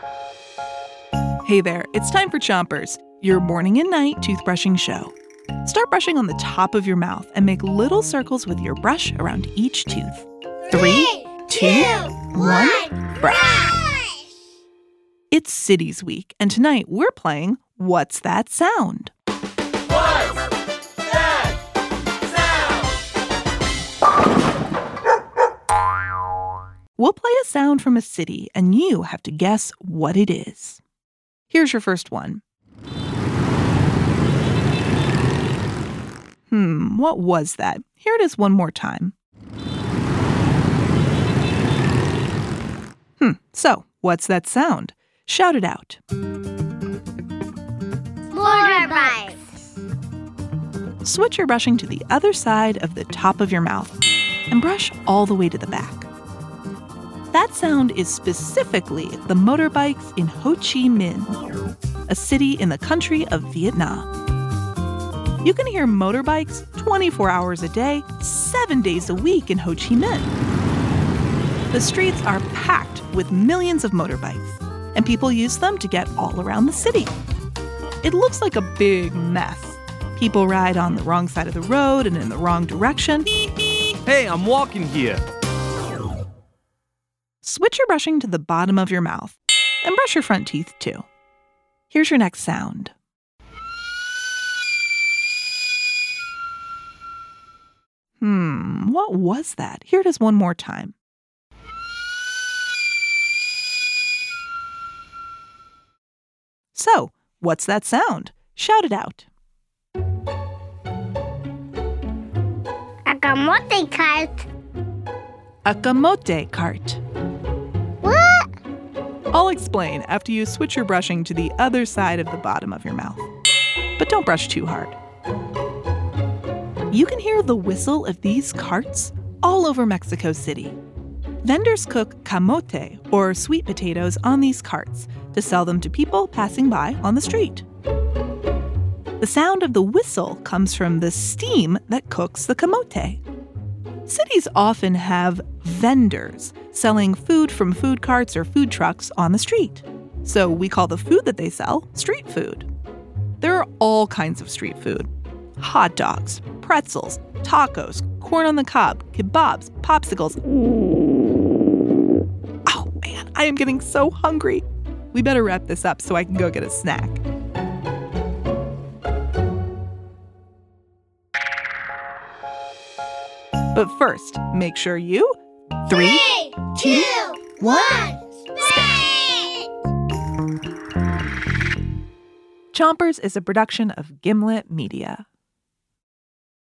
Hey there, it's time for Chompers, your morning and night toothbrushing show. Start brushing on the top of your mouth and make little circles with your brush around each tooth. 3, 2, 1, brush! It's Cities Week, and tonight we're playing What's That Sound? What's that sound? We'll play a sound from a city, and you have to guess what it is. Here's your first one. What was that? Here it is one more time. So, what's that sound? Shout it out. Motorbikes. Switch your brushing to the other side of the top of your mouth and brush all the way to the back. That sound is specifically the motorbikes in Ho Chi Minh, a city in the country of Vietnam. You can hear motorbikes 24 hours a day, 7 days a week in Ho Chi Minh. The streets are packed with millions of motorbikes, and people use them to get all around the city. It looks like a big mess. People ride on the wrong side of the road and in the wrong direction. Hey, I'm walking here. Switch your brushing to the bottom of your mouth and brush your front teeth too. Here's your next sound. What was that? Here it is one more time. So, what's that sound? Shout it out. A camote cart. A camote cart. What? I'll explain after you switch your brushing to the other side of the bottom of your mouth. But don't brush too hard. You can hear the whistle of these carts all over Mexico City. Vendors cook camote, or sweet potatoes, on these carts to sell them to people passing by on the street. The sound of the whistle comes from the steam that cooks the camote. Cities often have vendors selling food from food carts or food trucks on the street. So we call the food that they sell street food. There are all kinds of street food. Hot dogs, pretzels, tacos, corn on the cob, kebabs, popsicles. Oh man, I am getting so hungry. We better wrap this up so I can go get a snack. But first, make sure you 3, 2, 1. Chompers is a production of Gimlet Media.